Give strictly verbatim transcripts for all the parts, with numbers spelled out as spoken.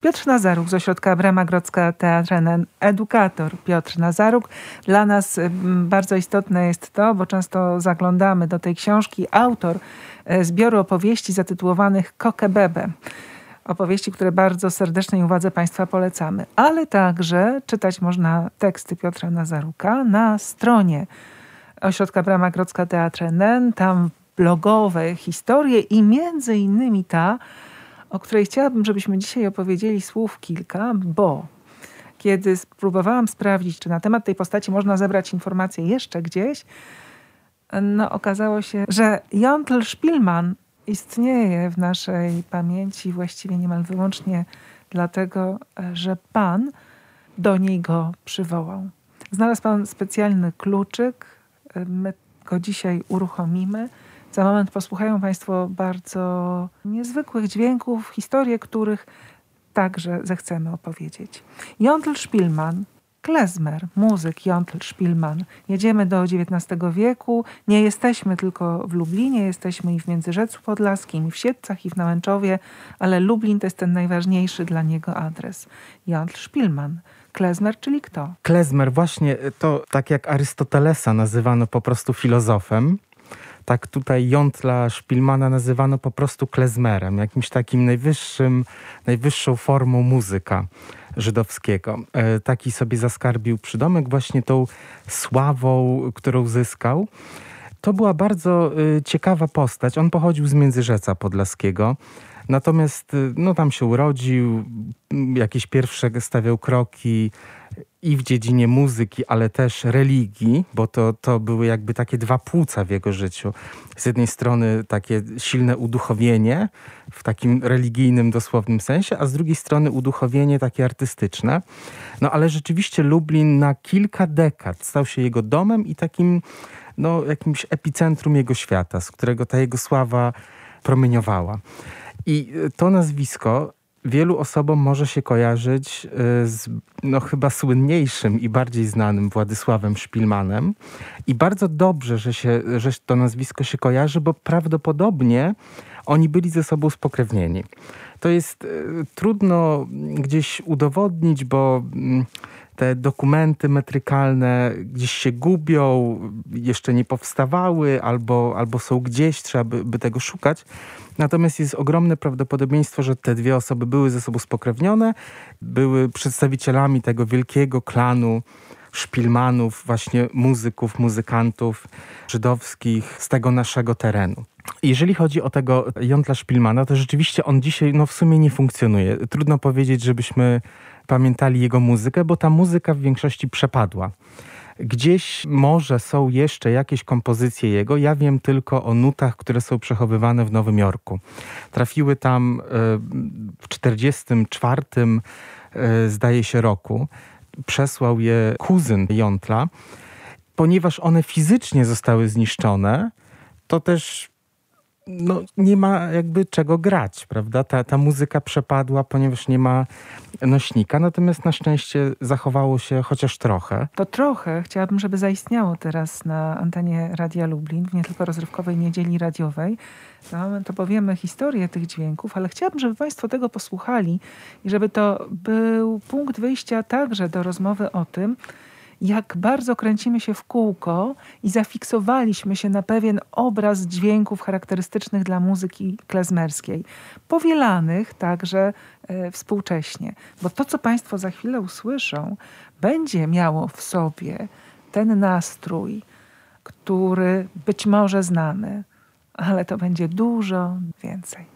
Piotr Nazaruk z Ośrodka Brama Grodzka Teatr N N, edukator Piotr Nazaruk. Dla nas bardzo istotne jest to, bo często zaglądamy do tej książki, autor zbioru opowieści zatytułowanych Kokebebe. Opowieści, które bardzo serdecznej uwadze Państwa polecamy. Ale także czytać można teksty Piotra Nazaruka na stronie Ośrodka Brama Grodzka Teatr N N. Tam blogowe historie i między innymi ta, o której chciałabym, żebyśmy dzisiaj opowiedzieli słów kilka, bo kiedy spróbowałam sprawdzić, czy na temat tej postaci można zebrać informacje jeszcze gdzieś, no okazało się, że Jontl Szpilman istnieje w naszej pamięci właściwie niemal wyłącznie dlatego, że Pan do niej go przywołał. Znalazł Pan specjalny kluczyk, my go dzisiaj uruchomimy. Za moment posłuchają Państwo bardzo niezwykłych dźwięków, historie, których także zechcemy opowiedzieć. Jontl Szpilman, klezmer, muzyk Jontl Szpilman. Jedziemy do dziewiętnastego wieku. Nie jesteśmy tylko w Lublinie, jesteśmy i w Międzyrzecu Podlaskim, i w Siedlcach, i w Nałęczowie, ale Lublin to jest ten najważniejszy dla niego adres. Jontl Szpilman. Klezmer, czyli kto? Klezmer, właśnie to tak jak Arystotelesa nazywano po prostu filozofem, tak tutaj Jontla Szpilmana nazywano po prostu klezmerem, jakimś takim najwyższym, najwyższą formą muzyka żydowskiego. E, taki sobie zaskarbił przydomek właśnie tą sławą, którą zyskał. To była bardzo y, ciekawa postać. On pochodził z Międzyrzeca Podlaskiego. Natomiast no, tam się urodził, jakieś pierwsze stawiał kroki i w dziedzinie muzyki, ale też religii, bo to, to były jakby takie dwa płuca w jego życiu. Z jednej strony takie silne uduchowienie w takim religijnym, dosłownym sensie, a z drugiej strony uduchowienie takie artystyczne. No ale rzeczywiście Lublin na kilka dekad stał się jego domem i takim no, jakimś epicentrum jego świata, z którego ta jego sława promieniowała. I to nazwisko wielu osobom może się kojarzyć z no, chyba słynniejszym i bardziej znanym Władysławem Szpilmanem. I bardzo dobrze, że, się, że to nazwisko się kojarzy, bo prawdopodobnie oni byli ze sobą spokrewnieni. To jest y, trudno gdzieś udowodnić, bo y, te dokumenty metrykalne gdzieś się gubią, jeszcze nie powstawały, albo, albo są gdzieś, trzeba by, by tego szukać. Natomiast jest ogromne prawdopodobieństwo, że te dwie osoby były ze sobą spokrewnione, były przedstawicielami tego wielkiego klanu Szpilmanów, właśnie muzyków, muzykantów żydowskich z tego naszego terenu. Jeżeli chodzi o tego Jontla Szpilmana, to rzeczywiście on dzisiaj no, w sumie nie funkcjonuje. Trudno powiedzieć, żebyśmy pamiętali jego muzykę, bo ta muzyka w większości przepadła. Gdzieś może są jeszcze jakieś kompozycje jego. Ja wiem tylko o nutach, które są przechowywane w Nowym Jorku. Trafiły tam w czterdziestym czwartym zdaje się roku. Przesłał je kuzyn Jontla. Ponieważ one fizycznie zostały zniszczone, to też no, nie ma jakby czego grać, prawda? Ta, ta muzyka przepadła, ponieważ nie ma nośnika, natomiast na szczęście zachowało się chociaż trochę. To trochę chciałabym, żeby zaistniało teraz na antenie Radia Lublin, w nie tylko rozrywkowej niedzieli radiowej. Na moment opowiemy historię tych dźwięków, ale chciałabym, żeby Państwo tego posłuchali i żeby to był punkt wyjścia także do rozmowy o tym, jak bardzo kręcimy się w kółko i zafiksowaliśmy się na pewien obraz dźwięków charakterystycznych dla muzyki klezmerskiej, powielanych także e, współcześnie. Bo to, co Państwo za chwilę usłyszą, będzie miało w sobie ten nastrój, który być może znamy, ale to będzie dużo więcej.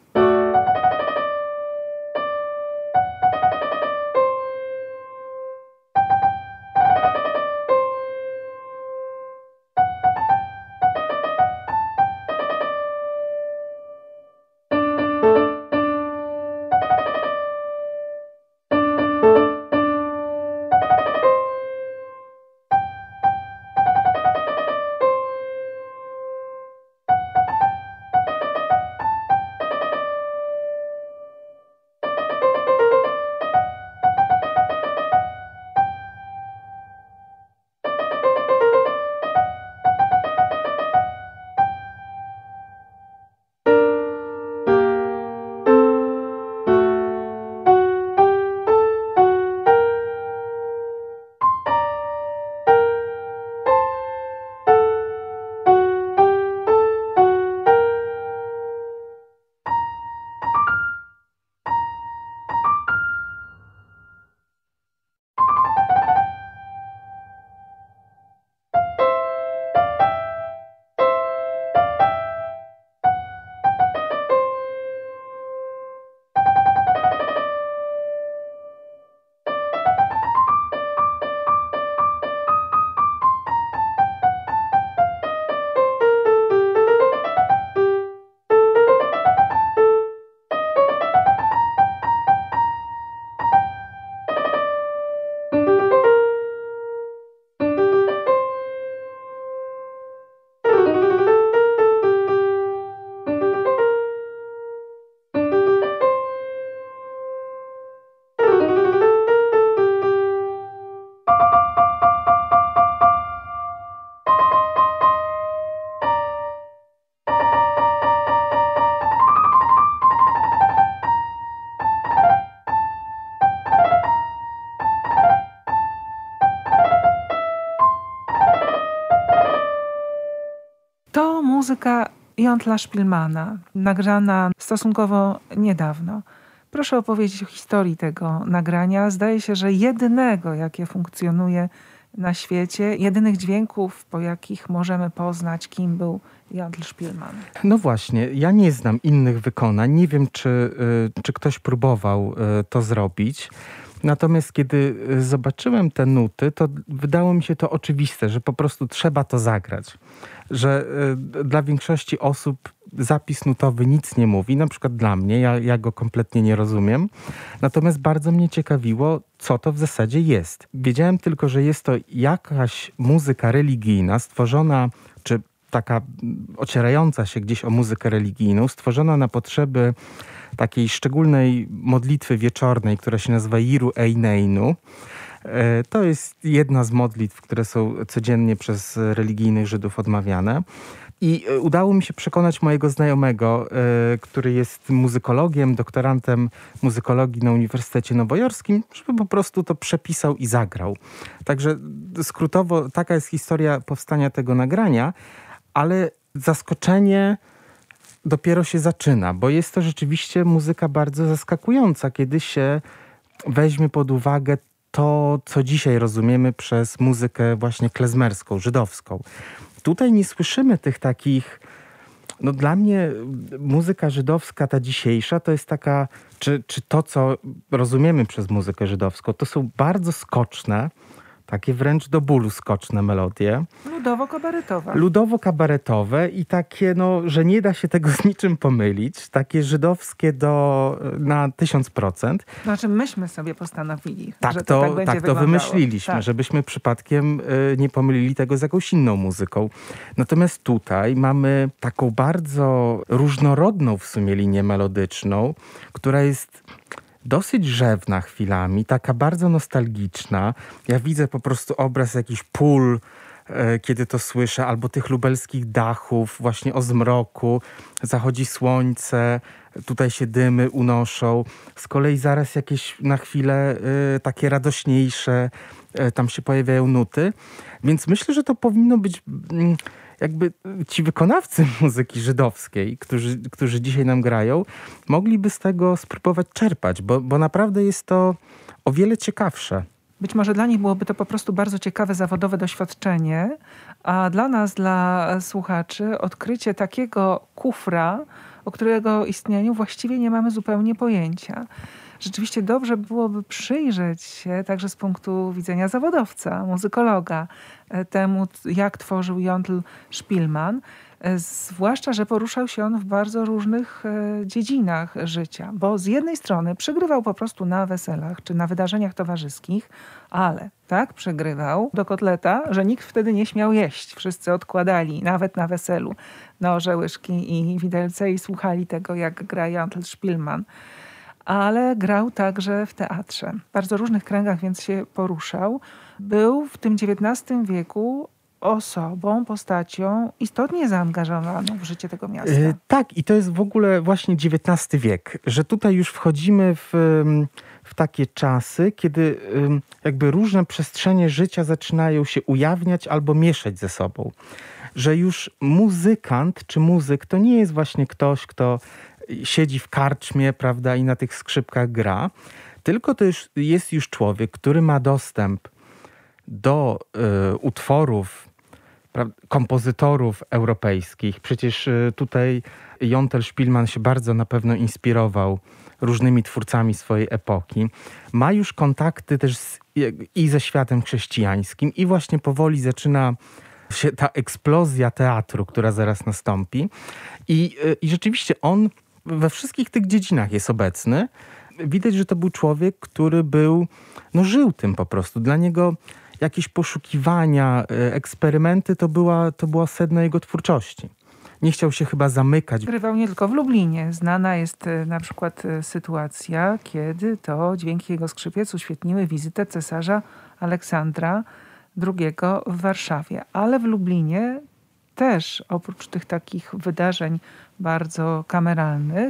muzyka Jontla Szpilmana, nagrana stosunkowo niedawno. Proszę opowiedzieć o historii tego nagrania. Zdaje się, że jedynego, jakie funkcjonuje na świecie, jedynych dźwięków, po jakich możemy poznać, kim był Jontl Szpilman. No właśnie, ja nie znam innych wykonań. Nie wiem, czy, czy ktoś próbował to zrobić. Natomiast kiedy zobaczyłem te nuty, to wydało mi się to oczywiste, że po prostu trzeba to zagrać. Że dla większości osób zapis nutowy nic nie mówi, na przykład dla mnie, ja, ja go kompletnie nie rozumiem. Natomiast bardzo mnie ciekawiło, co to w zasadzie jest. Wiedziałem tylko, że jest to jakaś muzyka religijna stworzona, czy taka ocierająca się gdzieś o muzykę religijną, stworzona na potrzeby takiej szczególnej modlitwy wieczornej, która się nazywa Yiru Eineinu. To jest jedna z modlitw, które są codziennie przez religijnych Żydów odmawiane. I udało mi się przekonać mojego znajomego, który jest muzykologiem, doktorantem muzykologii na Uniwersytecie Nowojorskim, żeby po prostu to przepisał i zagrał. Także skrótowo taka jest historia powstania tego nagrania, ale zaskoczenie dopiero się zaczyna, bo jest to rzeczywiście muzyka bardzo zaskakująca, kiedy się weźmie pod uwagę to, co dzisiaj rozumiemy przez muzykę właśnie klezmerską, żydowską. Tutaj nie słyszymy tych takich, no dla mnie muzyka żydowska, ta dzisiejsza, to jest taka, czy, czy to, co rozumiemy przez muzykę żydowską, to są bardzo skoczne, takie wręcz do bólu skoczne melodie. Ludowo-kabaretowe. Ludowo-kabaretowe i takie, no, że nie da się tego z niczym pomylić. Takie żydowskie do, na tysiąc procent. Znaczy myśmy sobie postanowili, tak że to, to tak będzie tak to wyglądało. wymyśliliśmy, tak. żebyśmy przypadkiem y, nie pomylili tego z jakąś inną muzyką. Natomiast tutaj mamy taką bardzo różnorodną w sumie linię melodyczną, która jest dosyć rzewna chwilami, taka bardzo nostalgiczna. Ja widzę po prostu obraz jakichś pól, e, kiedy to słyszę, albo tych lubelskich dachów, właśnie o zmroku. Zachodzi słońce, tutaj się dymy unoszą. Z kolei zaraz jakieś na chwilę e, takie radośniejsze, e, tam się pojawiają nuty. Więc myślę, że to powinno być... Mm, jakby ci wykonawcy muzyki żydowskiej, którzy, którzy dzisiaj nam grają, mogliby z tego spróbować czerpać, bo, bo naprawdę jest to o wiele ciekawsze. Być może dla nich byłoby to po prostu bardzo ciekawe, zawodowe doświadczenie, a dla nas, dla słuchaczy, odkrycie takiego kufra, o którego istnieniu właściwie nie mamy zupełnie pojęcia. Rzeczywiście dobrze byłoby przyjrzeć się także z punktu widzenia zawodowca, muzykologa, temu, jak tworzył Jontl Szpilman. Zwłaszcza, że poruszał się on w bardzo różnych dziedzinach życia, bo z jednej strony przegrywał po prostu na weselach czy na wydarzeniach towarzyskich, ale tak przegrywał do kotleta, że nikt wtedy nie śmiał jeść. Wszyscy odkładali, nawet na weselu, noże, łyżki i widelce i słuchali tego, jak gra Jontl Szpilman. Ale grał także w teatrze. W bardzo różnych kręgach więc się poruszał. Był w tym dziewiętnastym wieku osobą, postacią istotnie zaangażowaną w życie tego miasta. Yy, tak, i to jest w ogóle właśnie dziewiętnasty wiek, że tutaj już wchodzimy w, w takie czasy, kiedy jakby różne przestrzenie życia zaczynają się ujawniać albo mieszać ze sobą. Że już muzykant czy muzyk to nie jest właśnie ktoś, kto siedzi w karczmie, prawda, i na tych skrzypkach gra, tylko to już jest już człowiek, który ma dostęp do y, utworów pra, kompozytorów europejskich. Przecież y, tutaj Jontl Szpilman się bardzo na pewno inspirował różnymi twórcami swojej epoki. Ma już kontakty też z, i ze światem chrześcijańskim i właśnie powoli zaczyna się ta eksplozja teatru, która zaraz nastąpi. I, y, i rzeczywiście on we wszystkich tych dziedzinach jest obecny. Widać, że to był człowiek, który był, no żył tym po prostu. Dla niego jakieś poszukiwania, eksperymenty to była, to była sedno jego twórczości. Nie chciał się chyba zamykać. Grywał nie tylko w Lublinie. Znana jest na przykład sytuacja, kiedy to dźwięki jego skrzypiec uświetniły wizytę cesarza Aleksandra drugiego w Warszawie. Ale w Lublinie też oprócz tych takich wydarzeń bardzo kameralnych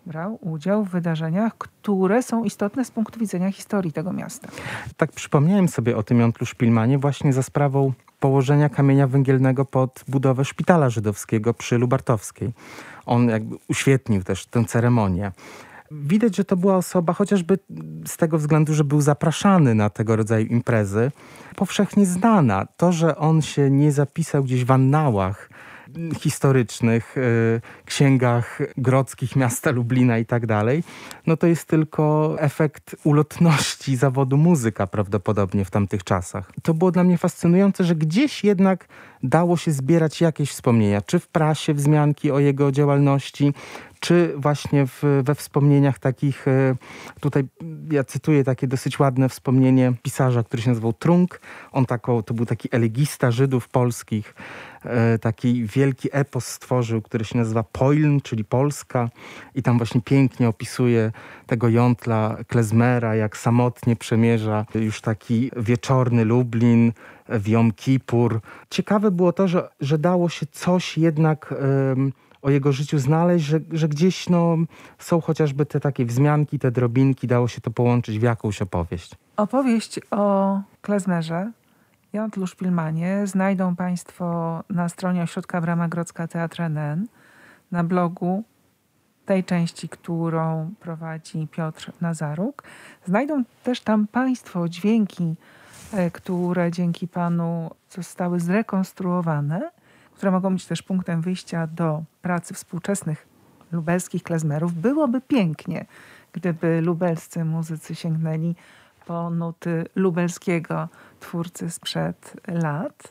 brał udział w wydarzeniach, które są istotne z punktu widzenia historii tego miasta. Tak przypomniałem sobie o tym Jątlu Szpilmanie właśnie za sprawą położenia kamienia węgielnego pod budowę szpitala żydowskiego przy Lubartowskiej. On jakby uświetnił też tę ceremonię. Widać, że to była osoba, chociażby z tego względu, że był zapraszany na tego rodzaju imprezy, powszechnie znana. To, że on się nie zapisał gdzieś w annałach historycznych, y, księgach grodzkich miasta Lublina i tak dalej, no to jest tylko efekt ulotności zawodu muzyka prawdopodobnie w tamtych czasach. To było dla mnie fascynujące, że gdzieś jednak dało się zbierać jakieś wspomnienia, czy w prasie wzmianki o jego działalności, czy właśnie w, we wspomnieniach takich, tutaj ja cytuję takie dosyć ładne wspomnienie pisarza, który się nazywał Trunk. On taką, to był taki elegista Żydów polskich, taki wielki epos stworzył, który się nazywa Poiln, czyli Polska, i tam właśnie pięknie opisuje tego jątla klezmera, jak samotnie przemierza już taki wieczorny Lublin w Jom Kippur. Ciekawe było to, że, że dało się coś jednak um, o jego życiu znaleźć, że, że gdzieś no, są chociażby te takie wzmianki, te drobinki, dało się to połączyć w jakąś opowieść. Opowieść o klezmerze, Jątlu Szpilmanie znajdą Państwo na stronie Ośrodka Brama Grodzka Teatr N N, na blogu tej części, którą prowadzi Piotr Nazaruk. Znajdą też tam Państwo dźwięki, które dzięki Panu zostały zrekonstruowane, które mogą być też punktem wyjścia do pracy współczesnych lubelskich klezmerów. Byłoby pięknie, gdyby lubelscy muzycy sięgnęli po nuty lubelskiego twórcy sprzed lat.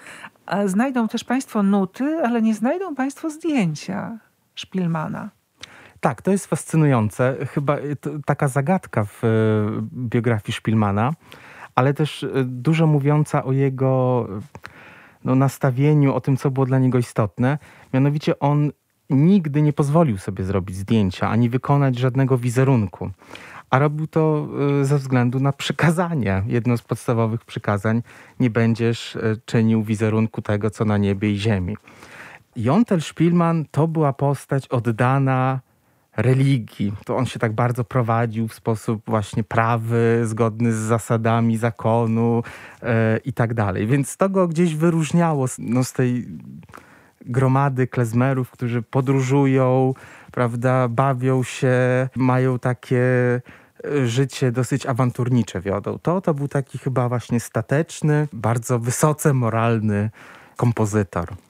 A znajdą też Państwo nuty, ale nie znajdą Państwo zdjęcia Szpilmana. Tak, to jest fascynujące. Chyba to, taka zagadka w biografii Szpilmana, ale też dużo mówiąca o jego no, nastawieniu, o tym, co było dla niego istotne. Mianowicie on nigdy nie pozwolił sobie zrobić zdjęcia, ani wykonać żadnego wizerunku. A robił to ze względu na przykazanie. Jedno z podstawowych przykazań: nie będziesz czynił wizerunku tego, co na niebie i ziemi. Jątel Szpilman to była postać oddana religii. To on się tak bardzo prowadził w sposób właśnie prawy, zgodny z zasadami zakonu e, i tak dalej. Więc to go gdzieś wyróżniało no, z tej gromady klezmerów, którzy podróżują, prawda, bawią się, mają takie życie dosyć awanturnicze wiodą. To, to był taki chyba właśnie stateczny, bardzo wysoce moralny kompozytor.